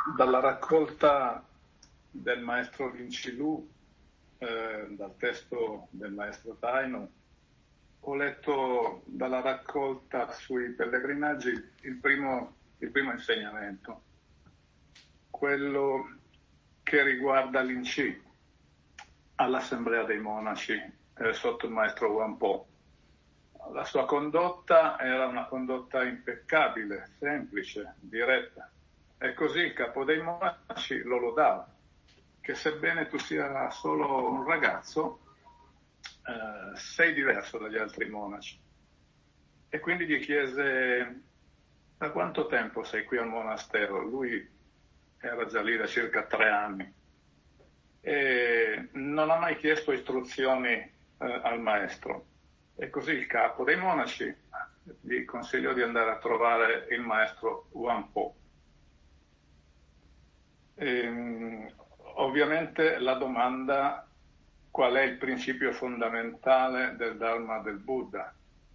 Dalla raccolta del maestro Lincilu, dal testo del maestro Taino, ho letto dalla raccolta sui pellegrinaggi il primo insegnamento, quello che riguarda l'Inci all'Assemblea dei Monaci sotto il maestro Wampo. La sua condotta era una condotta impeccabile, semplice, diretta. E così il capo dei monaci lo lodava, che sebbene tu sia solo un ragazzo, sei diverso dagli altri monaci. E quindi gli chiese: da quanto tempo sei qui al monastero? Lui era già lì da circa 3 anni e non ha mai chiesto istruzioni al maestro. E così il capo dei monaci gli consigliò di andare a trovare il maestro Wampo. Ovviamente la domanda: qual è il principio fondamentale del Dharma del Buddha?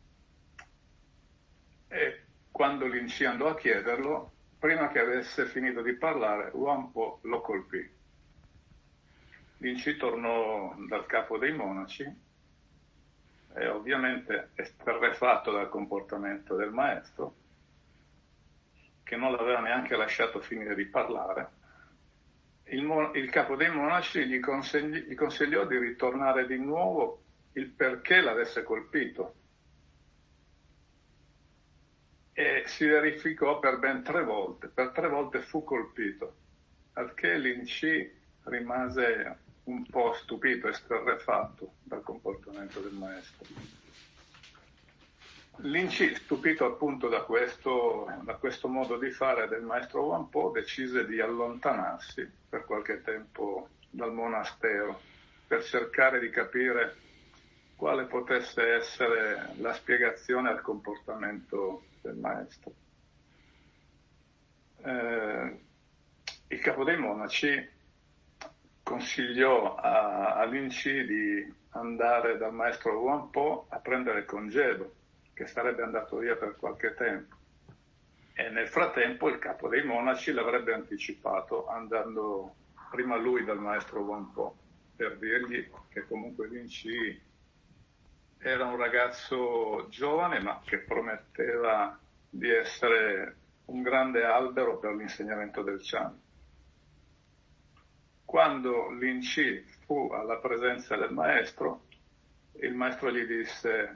E quando Linci andò a chiederlo, prima che avesse finito di parlare, Wampo lo colpì. Linci tornò dal capo dei monaci e ovviamente esterrefatto dal comportamento del maestro, che non l'aveva neanche lasciato finire di parlare. Il capo dei monaci gli consigliò di ritornare di nuovo il perché l'avesse colpito. E si verificò per ben 3 volte. Per 3 volte fu colpito, al che Linci rimase un po' stupito, esterrefatto dal comportamento del maestro. Linci, stupito appunto da questo modo di fare del maestro Wampo, decise di allontanarsi per qualche tempo dal monastero per cercare di capire quale potesse essere la spiegazione al comportamento del maestro. Il capo dei monaci consigliò a Linci di andare dal maestro Wampo a prendere congedo, che sarebbe andato via per qualche tempo, e nel frattempo il capo dei monaci l'avrebbe anticipato andando prima lui dal maestro Wampo per dirgli che comunque Linci era un ragazzo giovane ma che prometteva di essere un grande albero per l'insegnamento del Chan. Quando Linci fu alla presenza del maestro, il maestro gli disse: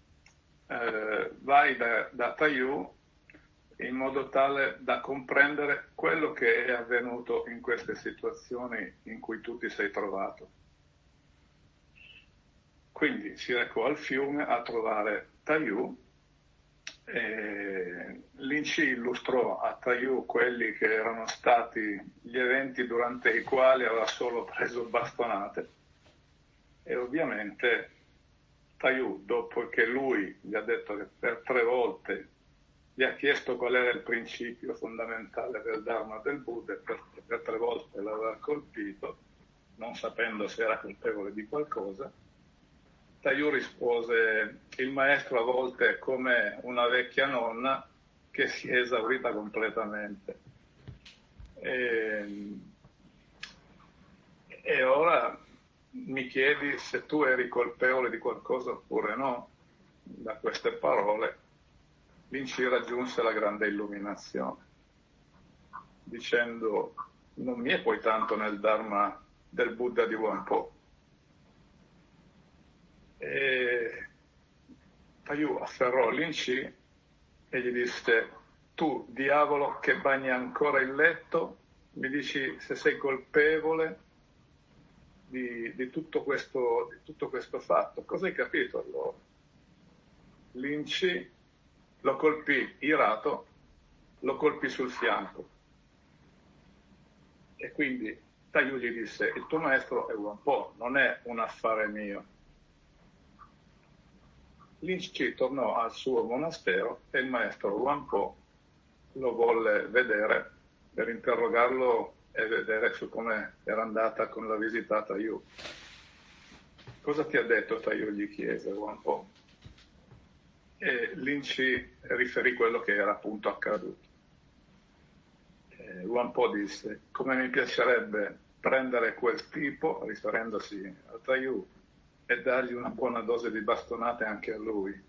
vai da Taiyu in modo tale da comprendere quello che è avvenuto in queste situazioni in cui tu ti sei trovato. Quindi si recò al fiume a trovare Taiyu e Linci illustrò a Taiyu quelli che erano stati gli eventi durante i quali aveva solo preso bastonate, e ovviamente Taiyu, dopo che lui gli ha detto che per 3 volte gli ha chiesto qual era il principio fondamentale del Dharma del Buddha, e per 3 volte l'aveva colpito, non sapendo se era colpevole di qualcosa, Taiyu rispose: il maestro a volte è come una vecchia nonna che si è esaurita completamente. E ora mi chiedi se tu eri colpevole di qualcosa oppure no. Da queste parole Linci raggiunse la grande illuminazione, dicendo: non mi è poi tanto nel Dharma del Buddha di Wampo. E Taiyu afferrò Linci e gli disse: tu, diavolo che bagni ancora il letto, mi dici se sei colpevole di tutto questo fatto. Cosa hai capito allora? Linci lo colpì irato, lo colpì sul fianco. E quindi Taiyu gli disse: il tuo maestro è Wampo, non è un affare mio. Linci tornò al suo monastero e il maestro Wampo lo volle vedere per interrogarlo e vedere su come era andata con la visita a Taiyu. Cosa ti ha detto Taiyu? Gli chiese Wampo. E Linci riferì quello che era appunto accaduto. Luan Po disse: come mi piacerebbe prendere quel tipo, riferendosi a Taiyu, e dargli una buona dose di bastonate anche a lui.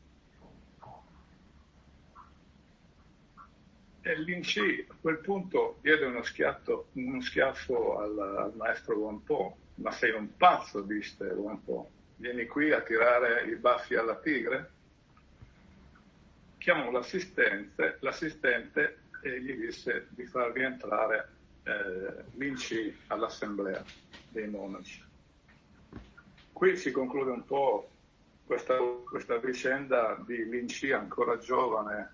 E Lin Chi a quel punto diede uno schiaffo al maestro Luan Po. Ma sei un pazzo, disse Luan Po. Vieni qui a tirare i baffi alla tigre? Chiamò l'assistente e gli disse di far rientrare Lin Chi all'assemblea dei monaci. Qui si conclude un po' questa vicenda di Lin Chi ancora giovane,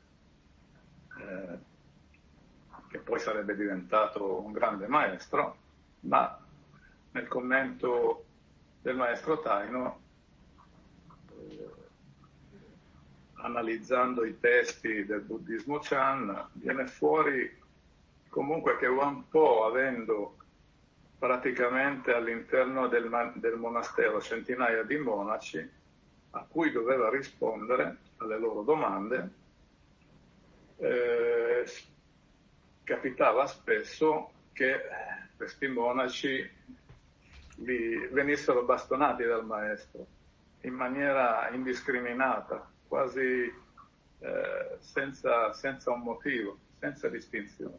che poi sarebbe diventato un grande maestro, ma nel commento del maestro Taino, analizzando i testi del buddismo Chan, viene fuori comunque che Luan Po, avendo praticamente all'interno del monastero centinaia di monaci a cui doveva rispondere alle loro domande, capitava spesso che questi monaci venissero bastonati dal maestro in maniera indiscriminata, quasi senza un motivo, senza distinzione.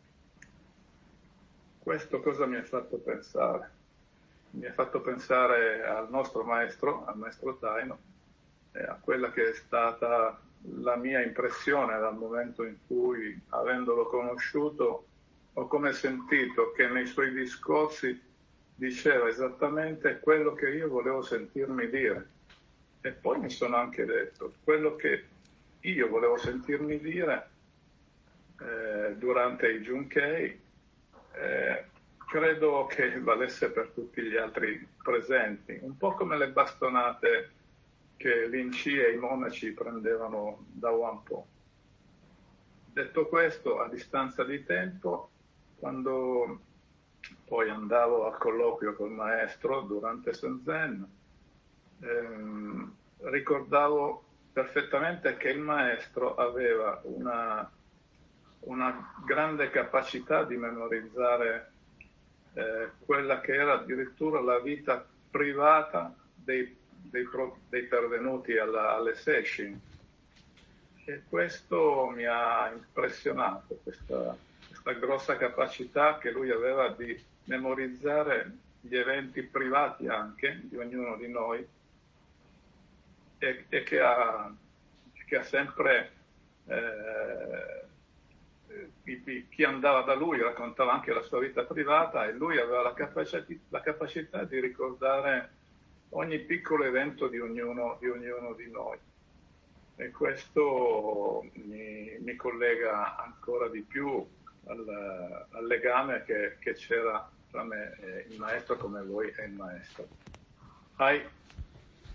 Questo cosa mi ha fatto pensare? Mi ha fatto pensare al nostro maestro, al maestro Taino, e a quella che è stata la mia impressione dal momento in cui, avendolo conosciuto, ho come sentito che nei suoi discorsi diceva esattamente quello che io volevo sentirmi dire. E poi mi sono anche detto quello che io volevo sentirmi dire durante i Junkei, credo che valesse per tutti gli altri presenti, un po' come le bastonate che Lin Chi e i monaci prendevano da Luan Po. Detto questo, a distanza di tempo, quando poi andavo al colloquio col maestro durante Shenzhen, ricordavo perfettamente che il maestro aveva una grande capacità di memorizzare quella che era addirittura la vita privata dei pervenuti alle session. E questo mi ha impressionato, questa grossa capacità che lui aveva di memorizzare gli eventi privati anche di ognuno di noi, e che ha sempre chi andava da lui raccontava anche la sua vita privata, e lui aveva la capacità di ricordare ogni piccolo evento di ognuno di noi. E questo mi collega ancora di più al legame che c'era tra me e il maestro, come lui e il maestro. Hai